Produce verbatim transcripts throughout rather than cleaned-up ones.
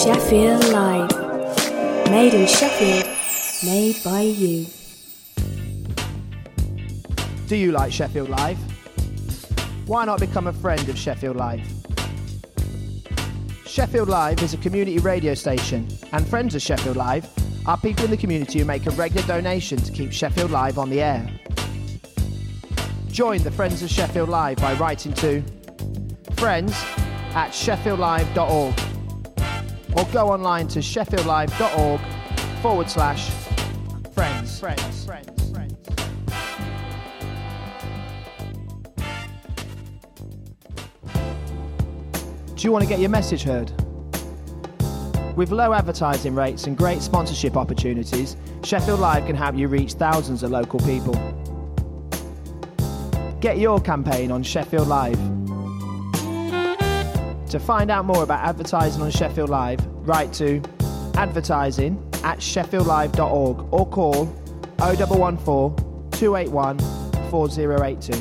Sheffield Live. Made in Sheffield, made by you. Do you like Sheffield Live? Why not become a friend of Sheffield Live? Sheffield Live is a community radio station, and friends of Sheffield Live are people in the community who make a regular donation to keep Sheffield Live on the air. Join the Friends of Sheffield Live by writing to friends at sheffield live dot org or go online to sheffieldlive.org forward slash friends. Friends. Friends. Friends. Do you want to get your message heard? With low advertising rates and great sponsorship opportunities, Sheffield Live can help you reach thousands of local people. Get your campaign on Sheffield Live. To find out more about advertising on Sheffield Live, write to advertising at sheffield live dot org or call oh one one four, two eight one, four oh eight two.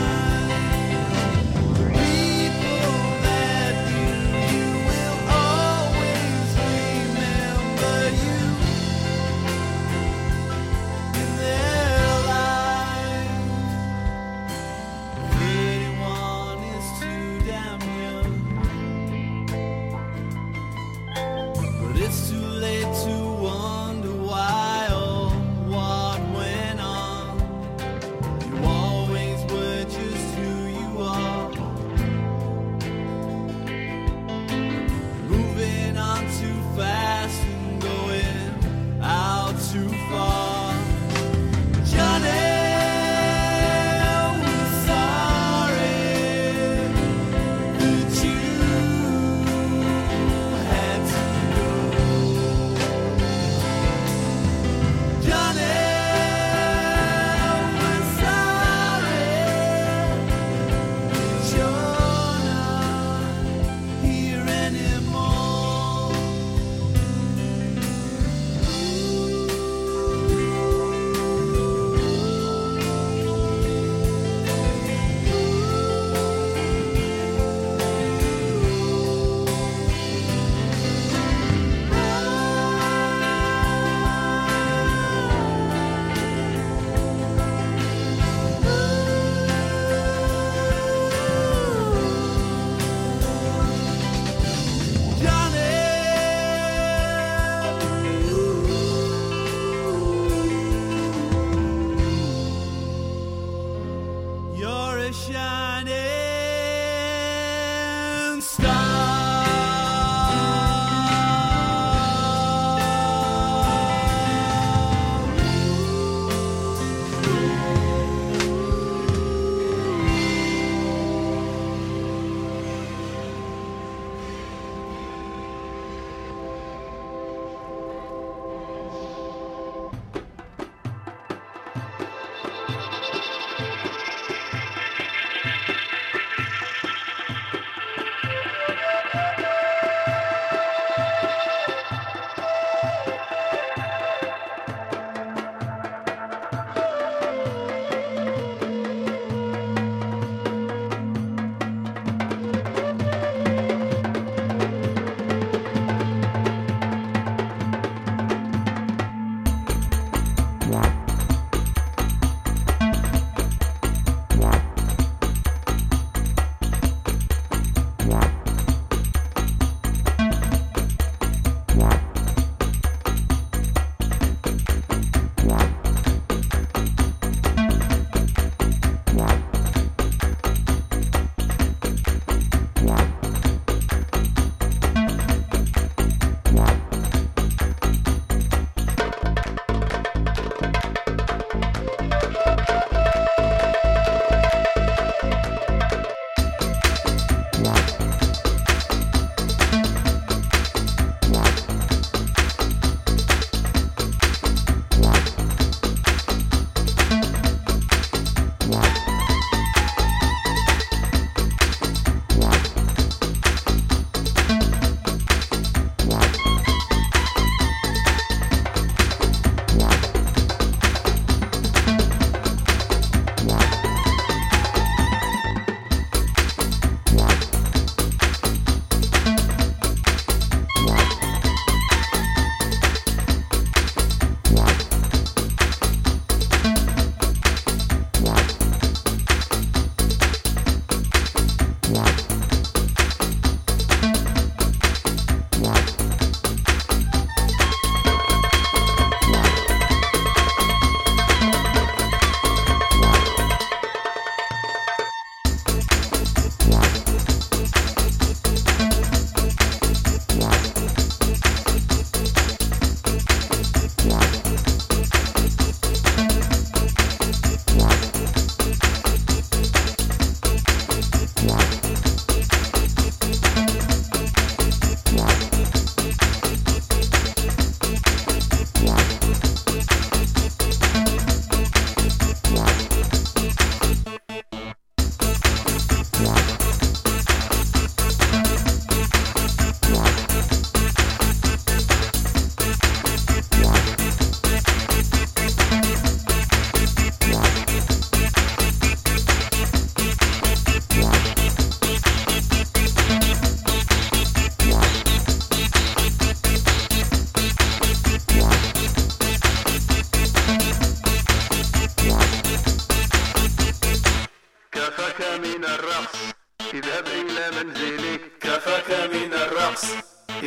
Oh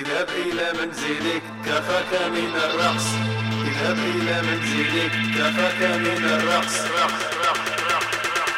اذهب إلى منزلك كفاك من الرقص اذهب إلى منزلك كفاك من الرقص رقص رقص رقص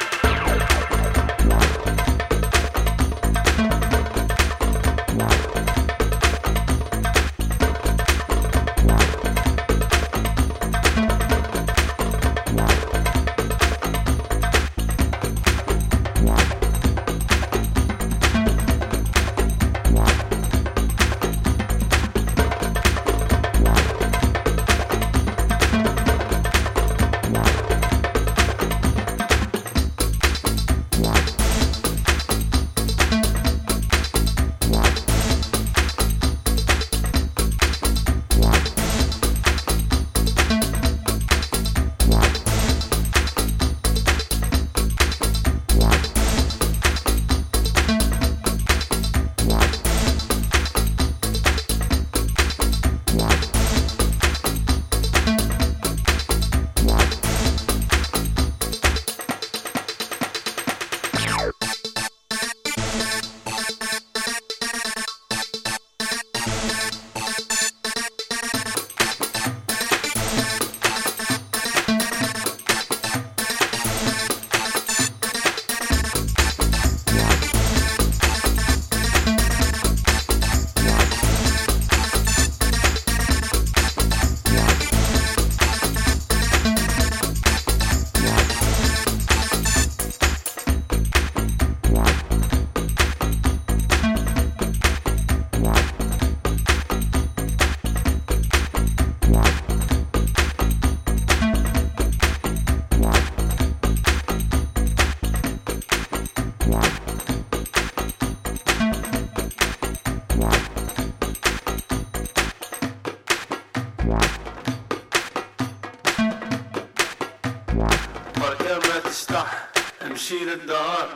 امشي للدار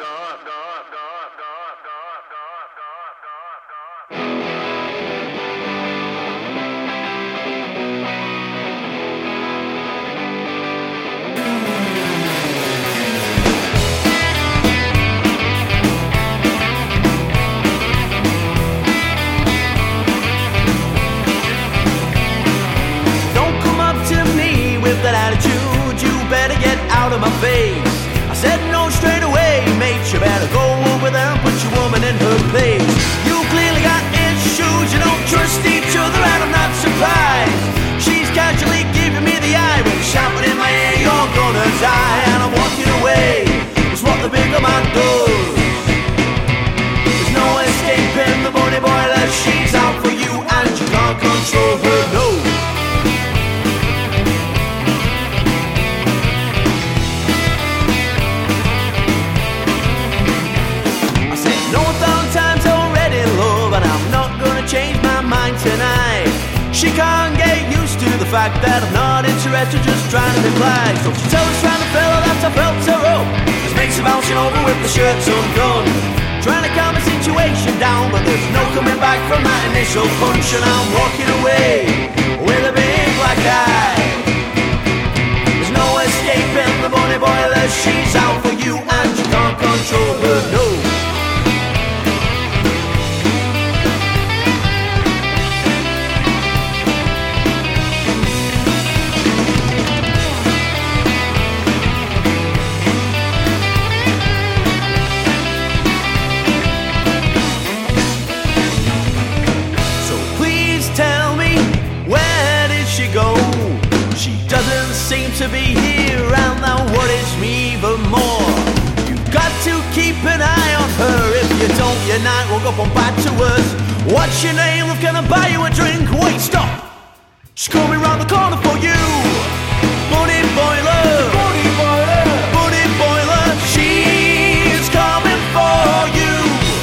better get out of my face. I said no straight away, mate, you better go over there and put your woman in her place. You clearly got issues, you don't trust each other, and I'm not surprised. She's casually giving me the eye when shouting in my ear, you're gonna die. And I'm walking away, it's what the bigger man does. There's no escaping the bunny boiler, she's out for you and you can't control her, no. Change my mind tonight. She can't get used to the fact that I'm not interested, just trying to reply. So she tells trying to fella that I felt her up. Just makes her bouncing over with the shirts undone. Trying to calm the situation down, but there's no coming back from that initial punch. And I'm walking away with a big black eye. There's no escaping the bunny boiler, she's out for you and you can't control her, no. To be here and that worries me even more. You've got to keep an eye on her. If you don't, your night will go from bad to worse. What's your name? I'm gonna buy you a drink. Wait, stop. She's coming round the corner for you. Bunny boiler, bunny boiler, bunny boiler. She's coming for you.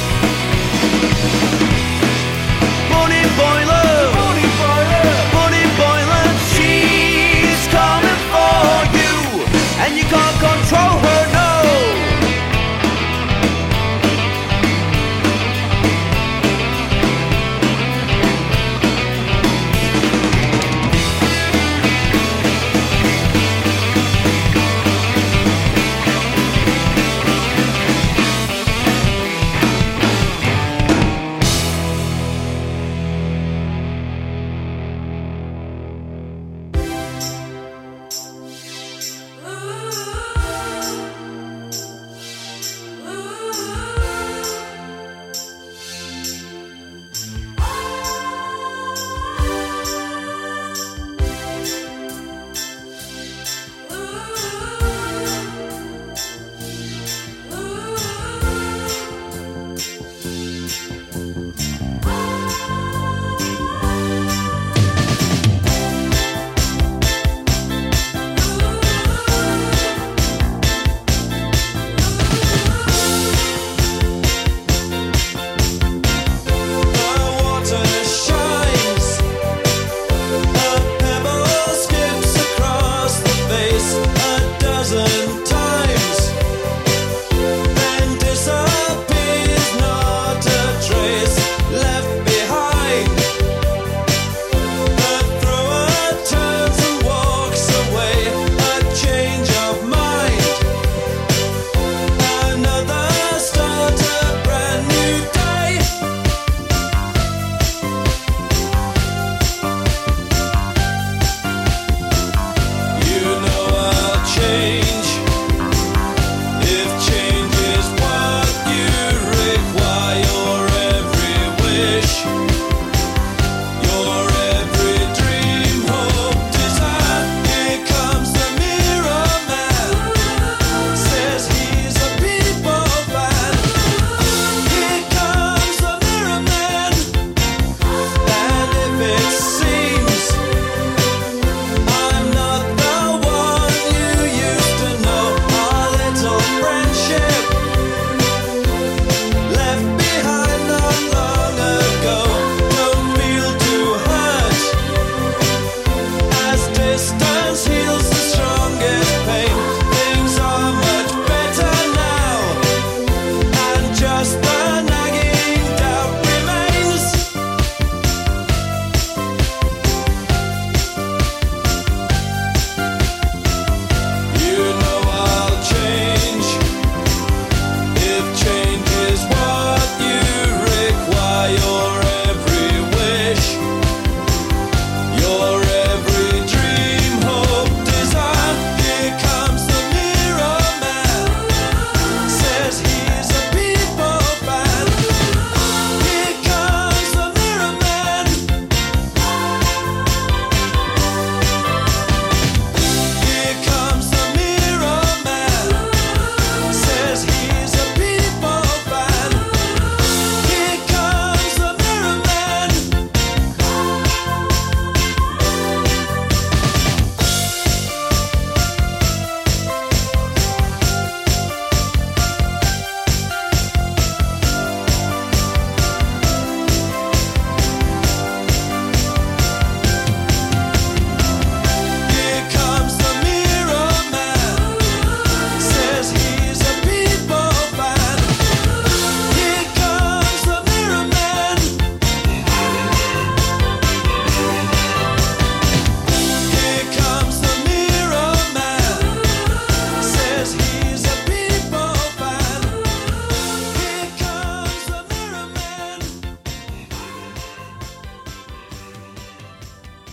Bunny boiler, bunny boiler, bunny boiler. She's coming for you, and you can't control her, no.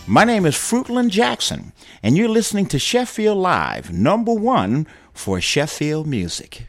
My name is Fruitland Jackson, and you're listening to Sheffield Live, number one for Sheffield music.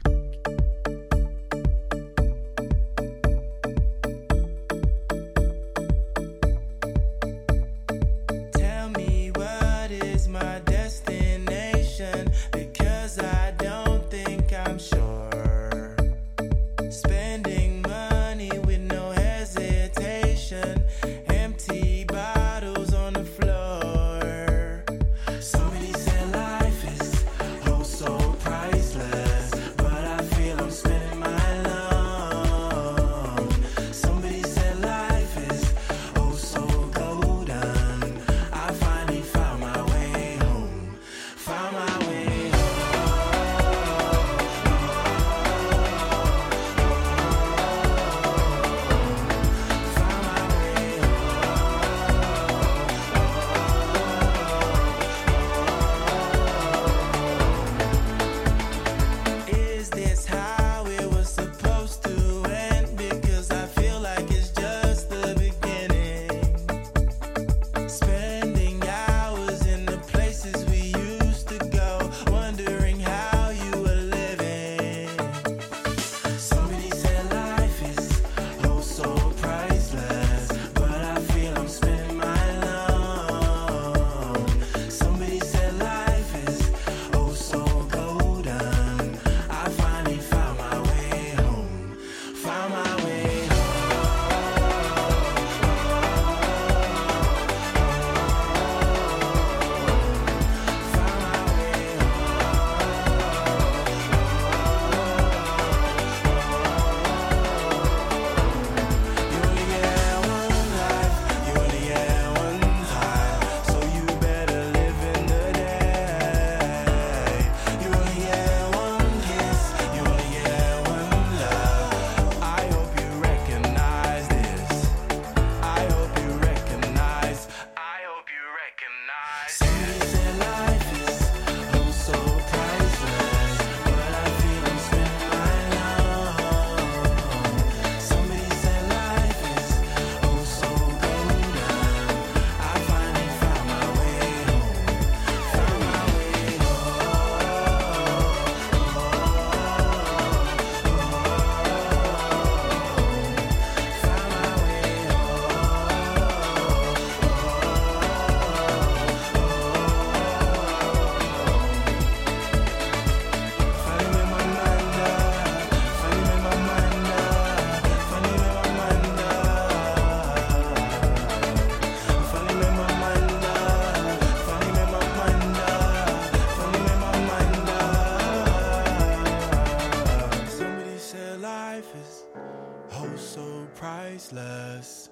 priceless.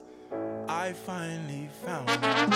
I finally found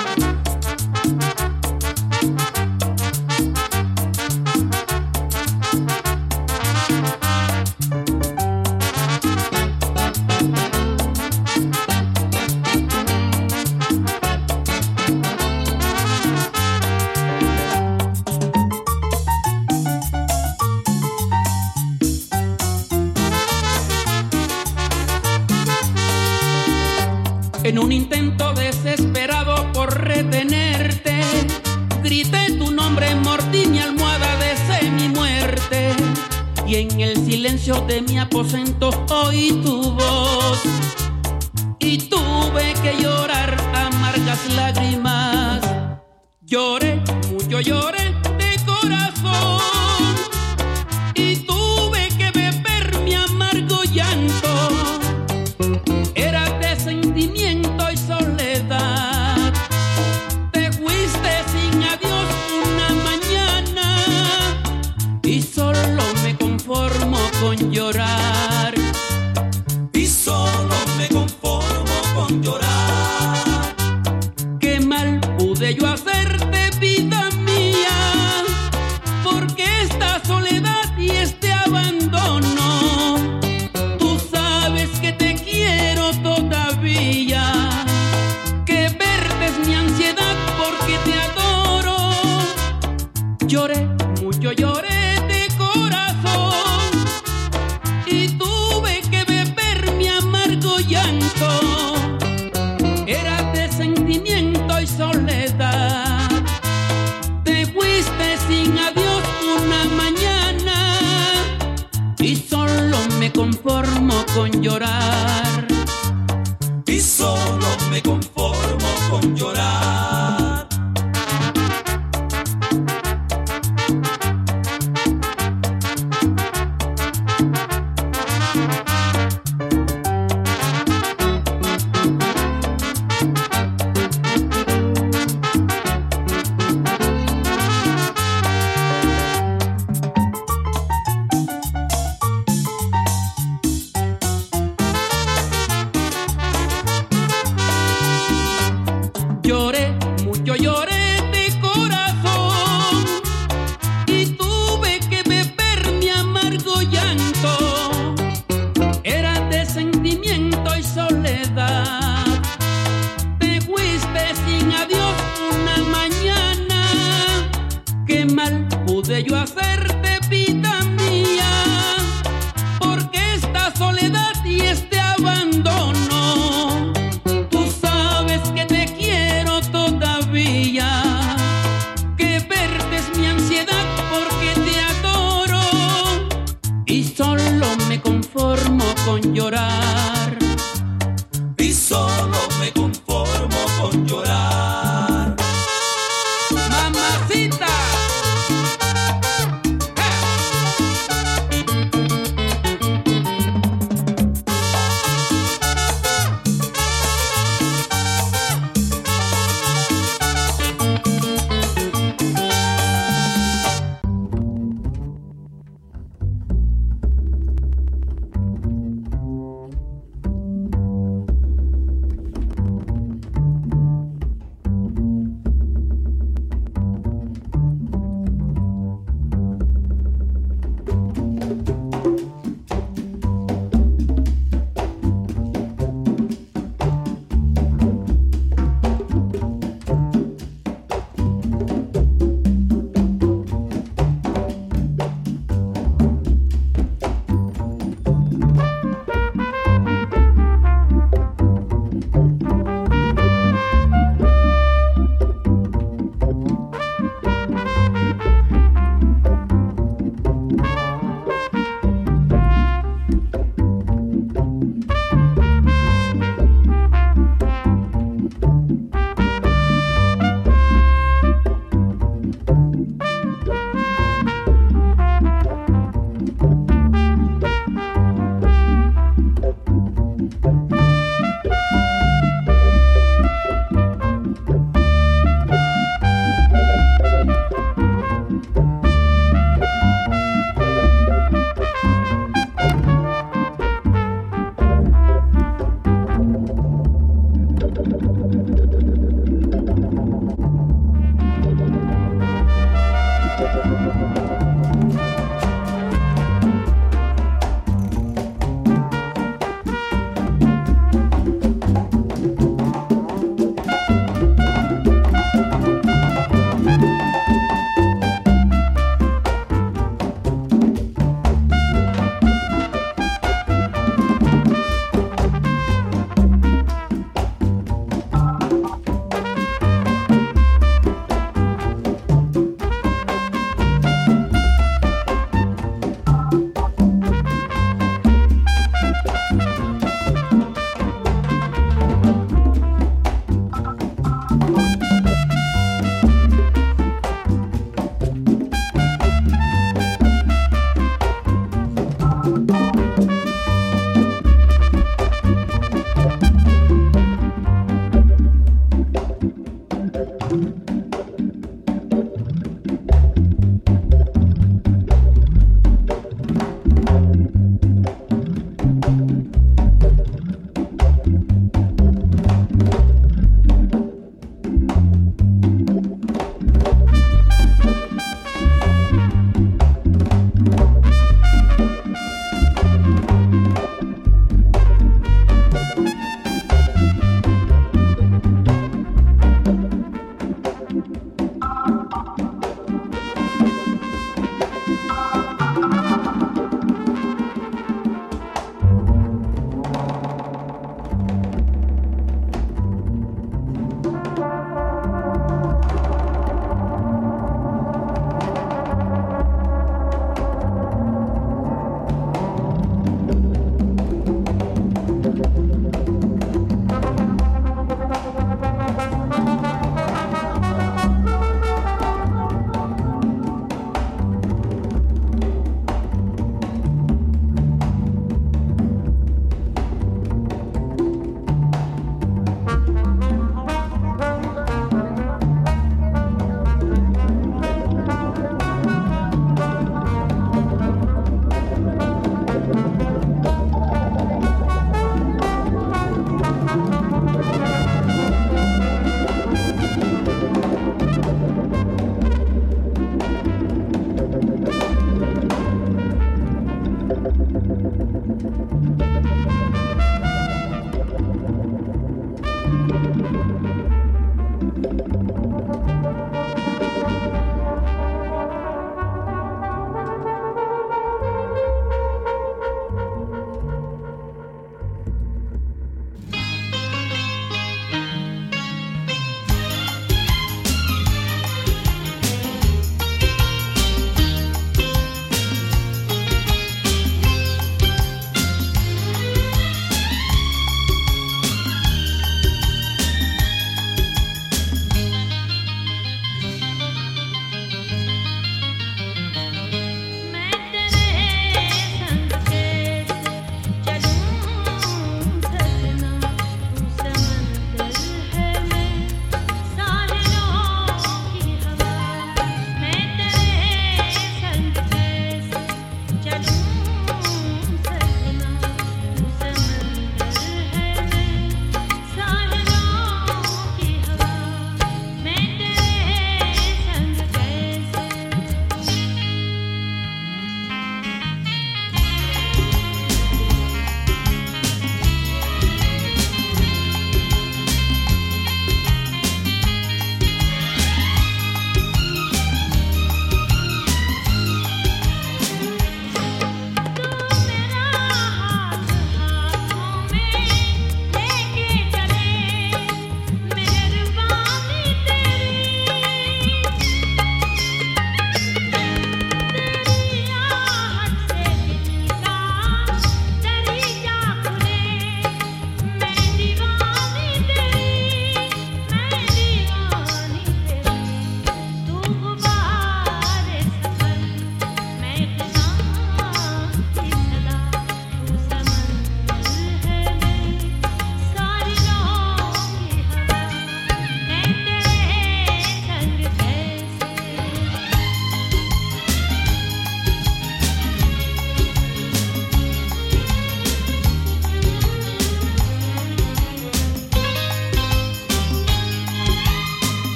En un intento desesperado por retenerte, grité tu nombre, mordí mi almohada, deseé mi muerte. Y en el silencio de mi aposento oí tu voz. Y tuve que llorar amargas lágrimas. Lloré, mucho lloré de corazón. Y tuve que beber mi amargo llanto. Era de sentimiento y soledad. Te fuiste sin adiós una mañana. Y solo me conformo con llorar. Y solo me conformo con llorar. Qué mal pude yo hacerte, vida mía. ¿Por qué con llorar. Y solo me conformo con llorar. Lloré, mucho lloré de corazón y tuve que beber mi amargo llanto. Era de sentimiento y soledad. Te fuiste sin adiós una mañana. Qué mal pude yo hacerte, vida mía, porque esta soledad y este abandono. Tú sabes que te quiero todavía, que verte es mi ansiedad porque te adoro y solo me conformo con llorar. Y solo me conformo con llorar. Mamacita.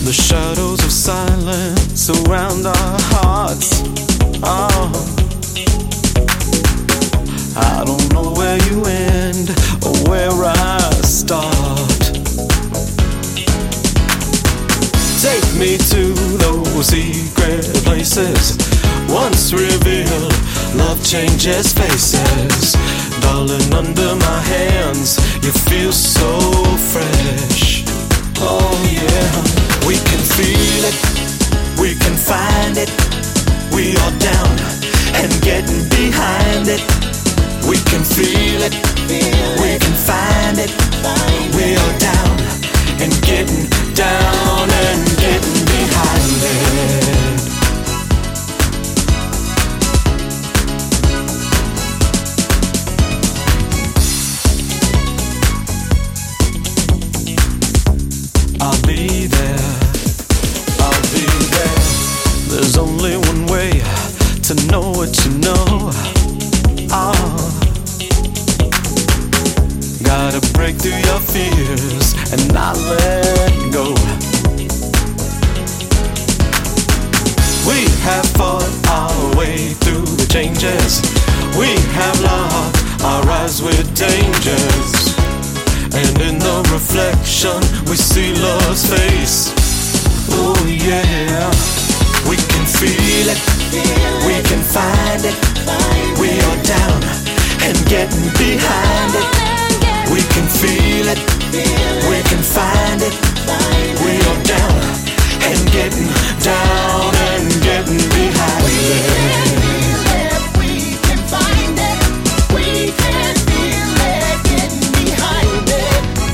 The shadows of silence surround our hearts. Oh, I don't know where you end or where I start. Take me to those secret places once revealed. Love changes faces. Darling, under my hands, you feel so fresh. Oh yeah, we can feel it, we can find it. We are down and getting behind it. We can feel it, we can find it. We are down and getting down and getting behind it. I'll be there, I'll be there. There's only one way to know what you know. Oh, gotta break through your fears and not let go. We have fought our way through the changes. We have locked our eyes with dangers. And in the reflection we see love's face. Oh yeah, we can feel it, we can find it. We are down and getting behind it. We can feel it, we can find it. We are down and getting down and getting behind it. We can find it, we can feel it, getting behind it.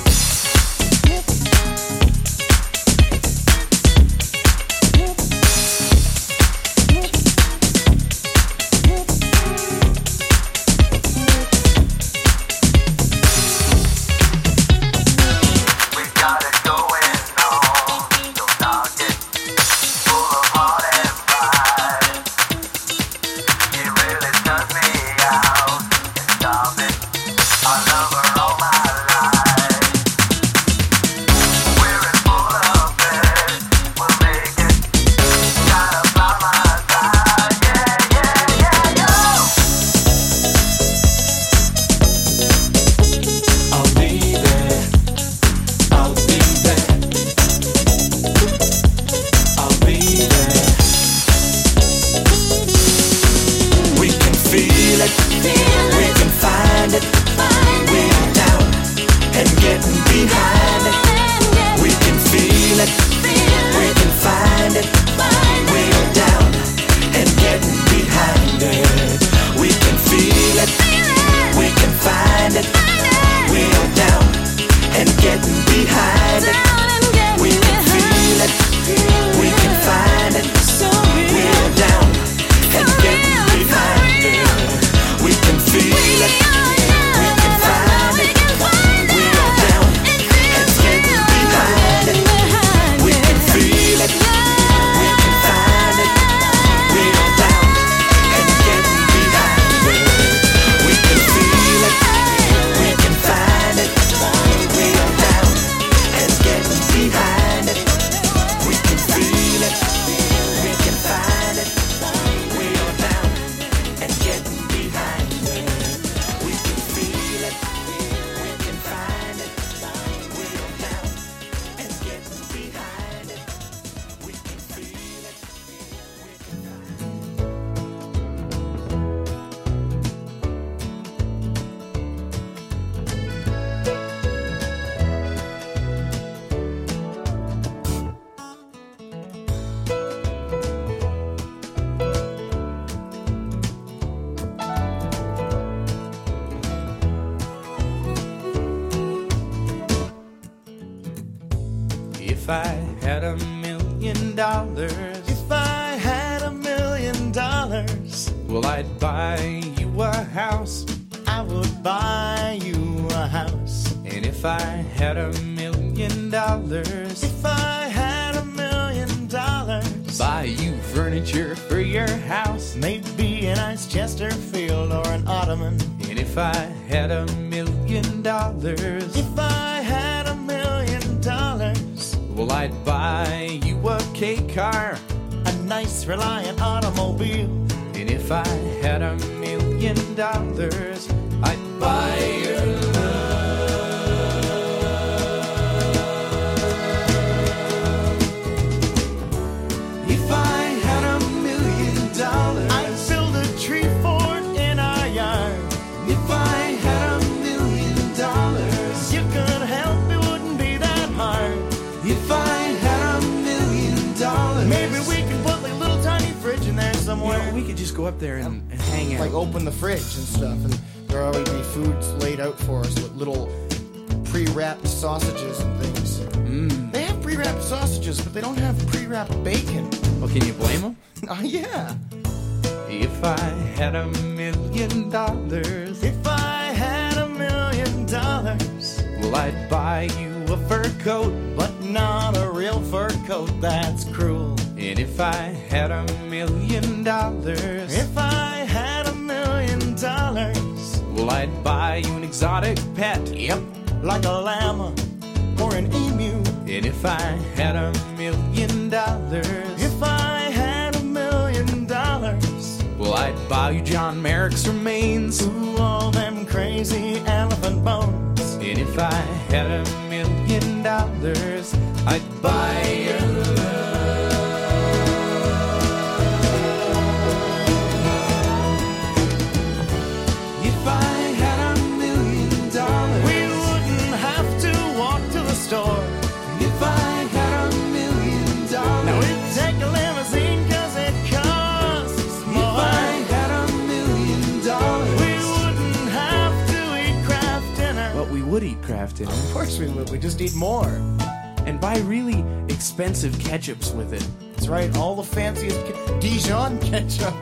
If I had a million dollars, if I had a million dollars, well, I'd buy you a house. I would buy you a house. And if I had a million dollars, if I had a million dollars, buy you furniture for your house, maybe a nice Chesterfield or an ottoman. And if I had a million dollars, if I had a million dollars, well, Well, I'd buy you a K car, a nice reliant automobile. and if I had a million dollars, I'd buy your love. If I had a million dollars, I'd build a tree fort in our yard. If I had a million dollars, you could help, it wouldn't be that hard. If I had a million dollars, maybe we could put like a little tiny fridge in there You somewhere. know, we could just go up there and, and hang out. Like open the fridge and stuff, and there will always be foods laid out for us with little pre-wrapped sausages and things. Mm. They have pre-wrapped sausages, but they don't have pre-wrapped bacon. Well, can you blame them? Oh yeah. If I had a million dollars, If I had a million dollars, well, I'd buy you a fur coat. but not a real fur coat, that's cruel. And if I had a million dollars, If I had a million dollars, well, I'd buy you an exotic pet. yep, like a llama or an emu. And if I had a million dollars, If I had a million dollars, well, I'd buy you John Merrick's remains. ooh, all them crazy elephant bones. And if I had a million dollars, I'd buy your love. If I had a million dollars, we wouldn't have to walk to the store. If I had a million dollars, now we'd take a limousine 'cause it costs more. If I had a million dollars, we wouldn't have to eat Kraft dinner. But we would eat Kraft dinner Of course we would. We just eat more. and buy really expensive ketchups with it. That's right. All the fanciest ke- Dijon ketchup.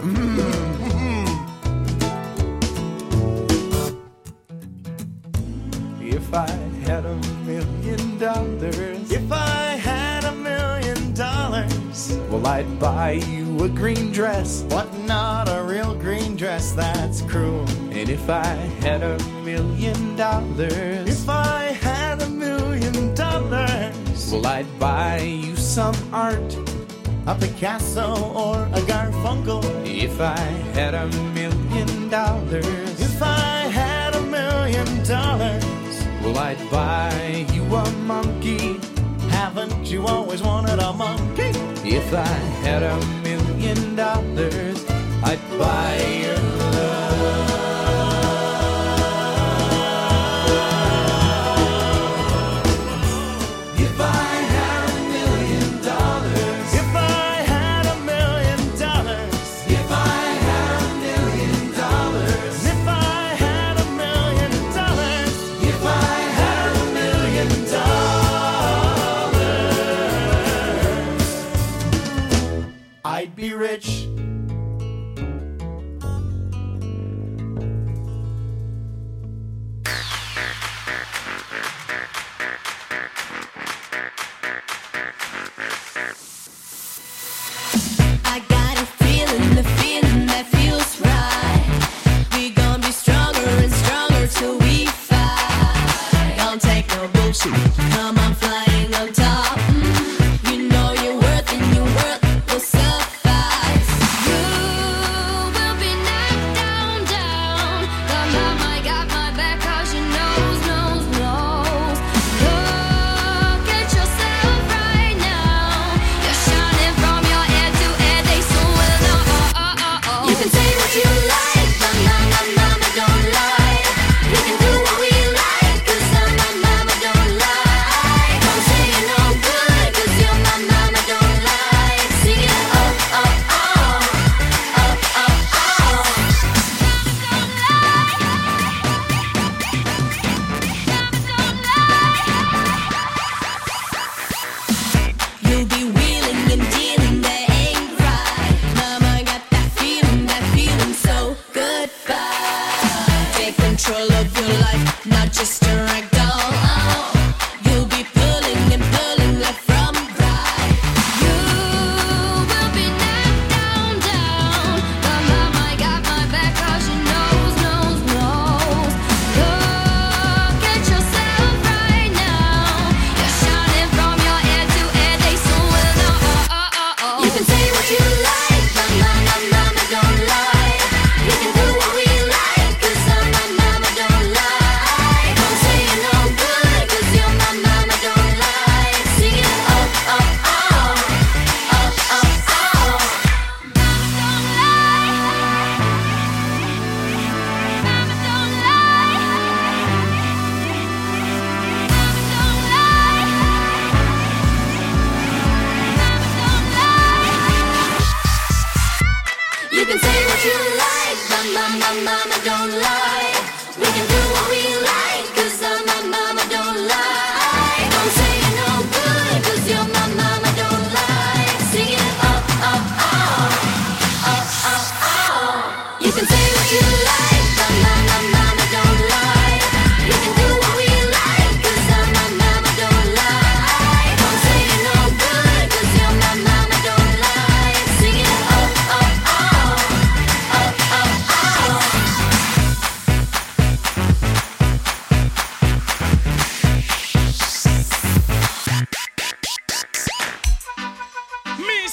If I had a million dollars, If I had a million dollars, well, I'd buy you a green dress. but not a real green dress, that's cruel. And if I had a million dollars, If I had a million dollars, well, I'd buy you some art. a Picasso or a Garfunkel. If I had a million dollars, If I had a million dollars, well, I'd buy you a monkey. haven't you always wanted a monkey? If I had a million dollars, I'd buy your love. If I had a million dollars, if I had a million dollars, if I had a million dollars, if I had a million dollars, if I had a million dollars, I'd be rich. I got a feeling, the feeling that feels right. We gon' be stronger and stronger till we fight. Don't take no bullshit. Come on, flying on top. Mm, you know your worth and your worth will suffice. You will be knocked down, down. But mama got my back 'cause she knows, knows, knows. Look at yourself right now. You're shining from your head to head. They so will know. Oh, oh, oh, oh. You can say what you like, but mama, mama don't lie. We can do what we like, 'cause mama, mama don't lie. Don't say you're no good, 'cause your mama don't lie. Sing it, oh, oh, oh. Oh, oh, oh. You'll be wheeling and dealing, that ain't right. Mama got that feeling, that feeling, so goodbye. Take control of your life, not just a rag doll. Oh, you'll be pulling and pulling left from right. You will be knocked down, down. But mama got my back 'cause she knows, knows, knows. Look at yourself right now. You're shining from your head to You can say what you like, but my, my mama don't lie. We can do what we like, cause uh, my mama don't lie. Don't say you're no good, cause your my mama don't lie. Sing it, oh, oh, oh, oh, oh, oh. You can say what you like, but my, my mama don't lie. We can do what we like, cause uh, my mama don't lie. Don't say you're no good, cause your my mama don't lie. Sing it, oh, oh, oh, oh, oh, oh. Me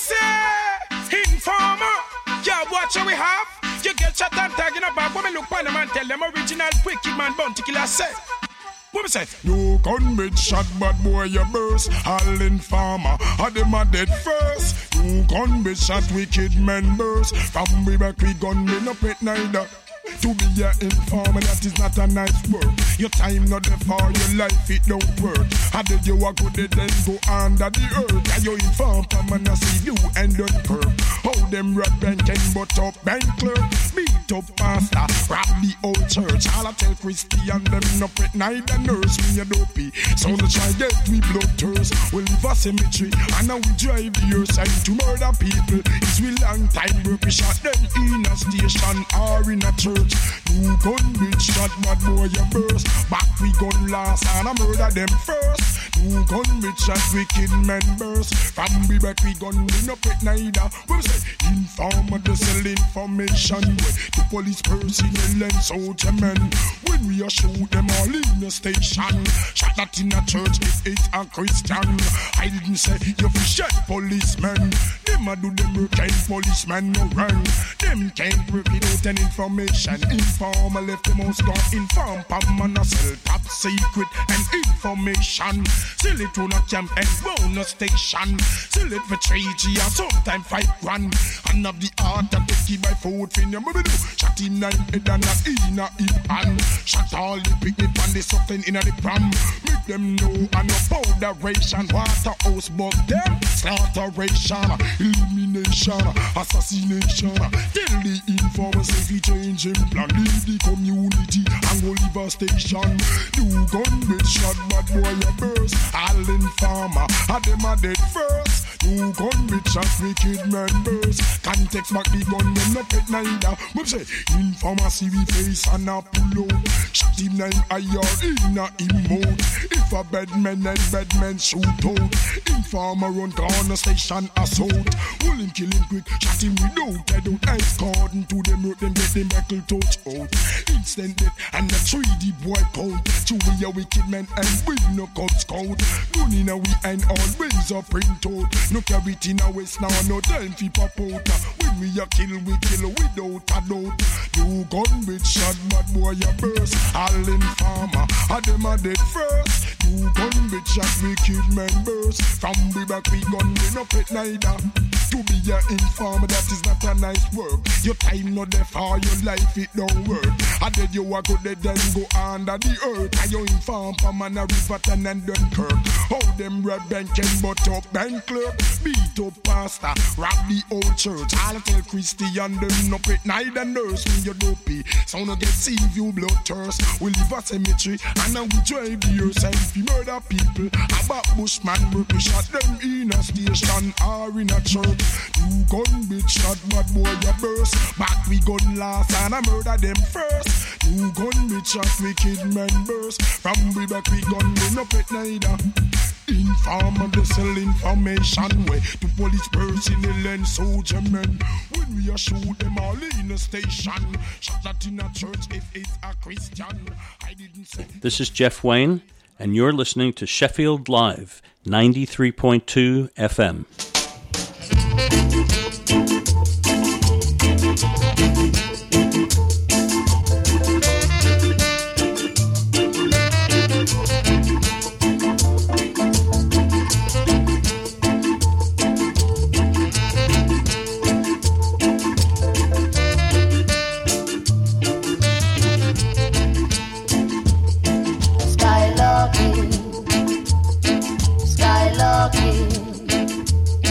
say, informer, yeah, watch what we have. You get shot and tagging up back. Women look on them and tell them original wicked man bounty killer say. What we say? No gun with shot, bad boy, you burst. All informer, had them a dead first. No gun with shot, wicked men burst. From we back, we gun, we no pet neither. To be an informer, that is not a nice word. Your time not there for your life, it don't work. How did you walk with it, then go under the earth? Are you inform, come and I see you and don't curb. How them red bank and butt up bank clerk. Beat up pastor, rob the old church. All I tell Christian, them no pet neither nurse. Me a dopey, so they try get we blood thirst. We live a cemetery, and now we drive the earth side to murder people. It's we long time work, we shot them in a station or in a church. New gun bitch shot, bad boy you burst. Back we gun last and I murder them first. New gun bitch shot, wicked men burst. From we back we gun, we no pet neither. We say, informer to sell information. The police personnel and soldier men. When we are shoot them all in the station. Shot that in a church if it's a Christian. I didn't say you fi shot policemen. Them a do them work and policemen no run. Them can't work without an information. Informer left the most gun. Inform Pam and a sell top secret and information. Sell it to a camp and bonus station. Sell it for three G or sometime five grand. And of the art of the key by food fin your mother do. Shot him nine head and not in a hip hand. Shot all the picnic and the something in a the pram. Make them know and no powderation. Waterhouse but them slaughteration. Elimination, assassination. Tell the informers if he change him plan. Leave the community and go leave a station. New gun with shot, bad boy a burst. All informer, had them a dead first. New gun with shot, wicked men burst. Context back the gun, them no pet neither. We say, informer see we face and a pull out. Shot him nine I R in a him mouth. If a bad man and bad man shoot out. Informer run corner station assault. Will him kill him quick, shot him without head out. Ice cordon to them road, them get them buckle touch out. Instant death and the three D boy count. Two we a wicked men and we no cub scout. Gun in a we and always a print out. No carry it in a waist now, no time fi pop out. When we a kill, we kill without a doubt. You gun with shot, bad boy a burst. All informer, had them a dead first. You gun with shot, wicked men burst. From we back we gun, we no pet neither. To be an informer, that is not a nice work. Your time not there for your life, it don't work. I did you a good then go under the earth. I you inform for man a Riverton and Dunkirk. How them red bank and butt up bank clerk. Beat up pastor, rob the old church. I'll tell Christian them no pet neither nurse. Me you dopey, so no get see you blood thirst. We live a cemetery and now we drive the earth. And if we murder people, about bushman work, we shot them in a station or in a church. You gun bitch shot, bad boy you burst. Back we gun last and I murder them first. You gun bitch shot, wicked men burst. From we back we gun, we no pet neither. Informer to sell information way to police personnel and soldier men. When we are shoot them all in a station. Shot that in a church if it's a Christian. I didn't say. This is Jeff Wayne, and you're listening to Sheffield Live, ninety-three point two F M. Skylarking, skylarking.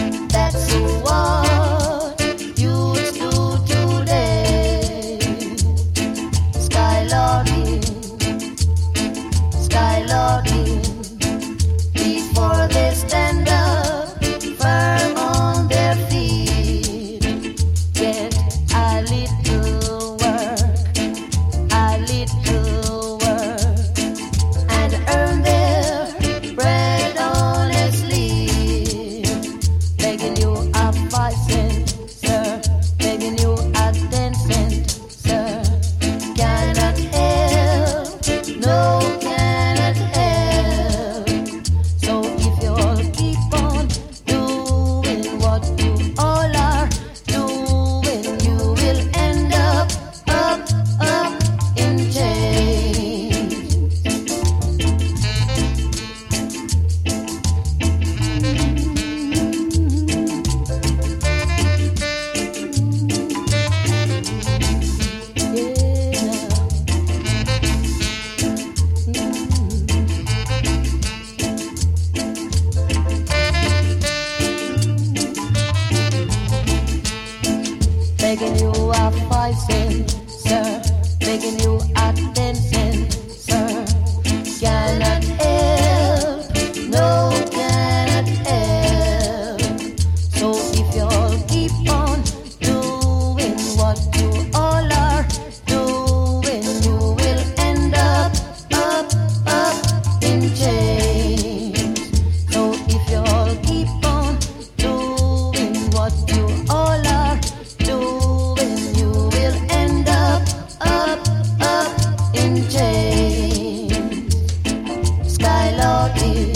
voicing, sir, begging you attention, sir. Cannot help, no cannot help. So if you all keep on doing what you all are doing, you will end up, up, up in chains. So if you all keep on doing what you all are doing, you will end up, up, up in chains. Skylording,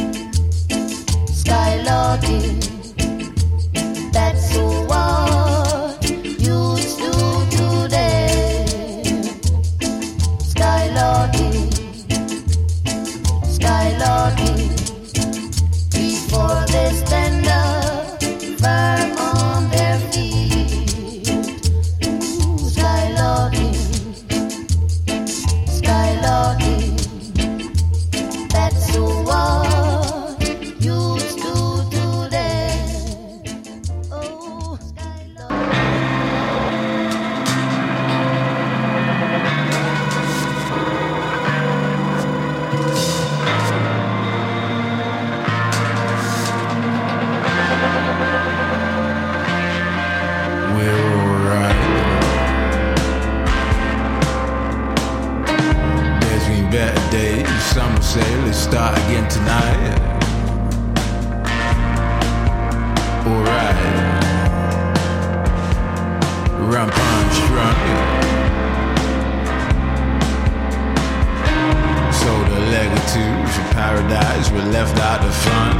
skylording, that's what you do today. Skylording, skylording, before they stand up firm on their feet. Skylording, skylording, that's what you do today. Oh, We're alright. There's been better days. Some say let's start again tonight. Alright. Rump Armstrong. Sold a leg or two for paradise. We left out the fun.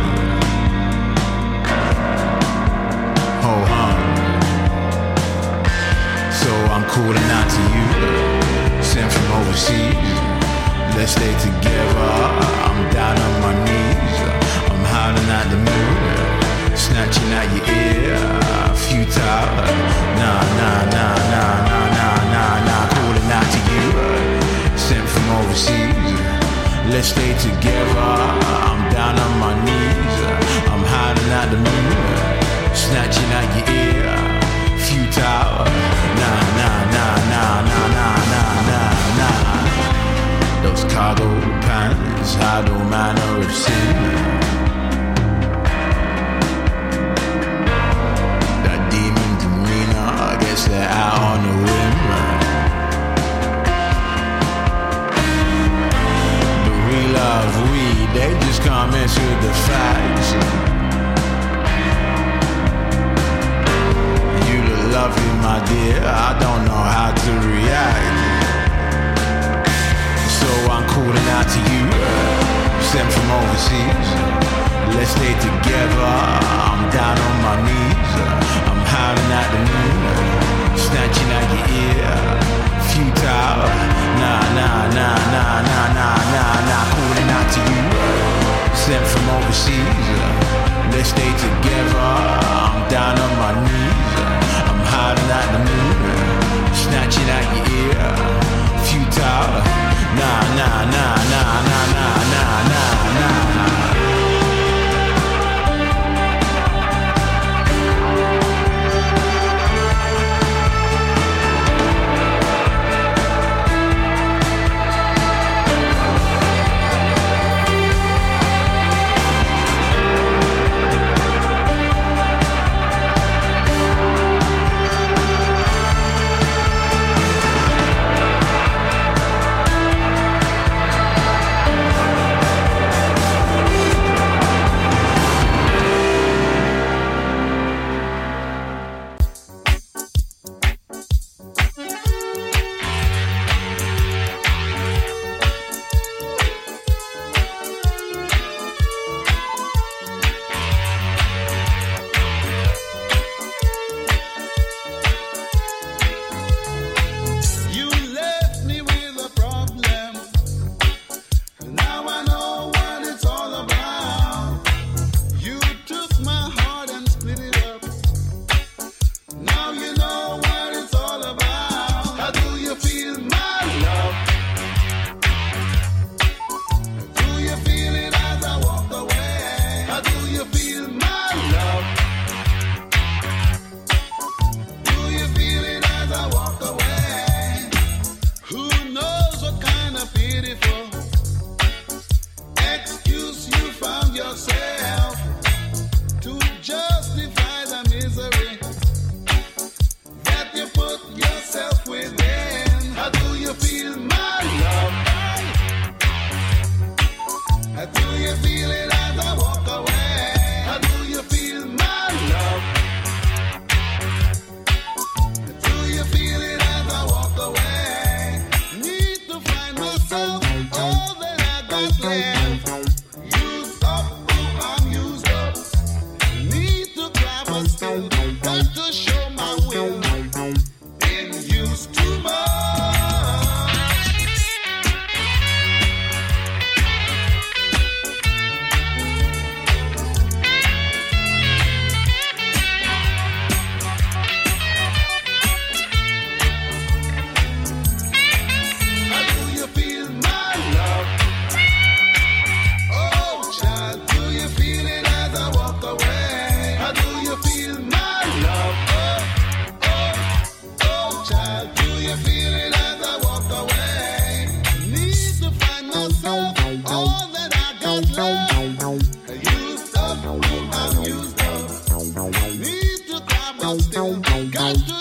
Ho hum. So I'm calling out to you, sent from overseas. Let's stay together. I'm down on my knees. I'm howling at the moon, snatching at your ear. Futile. Nah, nah, nah, nah, nah, nah, nah, nah. Calling out to you, sent from overseas. Let's stay together. I'm down on my knees. I'm howling at the moon, snatching at your ear. Futile. Nah, nah, nah, nah, nah, nah, nah, nah, nah. Those cargo pants hide all manner of sin. That demon demeanor, I guess they're out on the whim. The real love weed, they just can't mess with the facts. You look lovely, my dear, I don't know how to react. So I'm calling out to you, sent from overseas. Let's stay together. I'm down on my knees. I'm howling at the moon, snatching at your ear. Futile. Nah, nah, nah, nah, nah, nah, nah, nah. Calling out to you, sent from overseas. Let's stay together. I'm down on my knees. I'm howling at the moon, snatching at your ear. Futile. Nah, nah, nah, nah, nah, nah, nah, nah, nah. rise to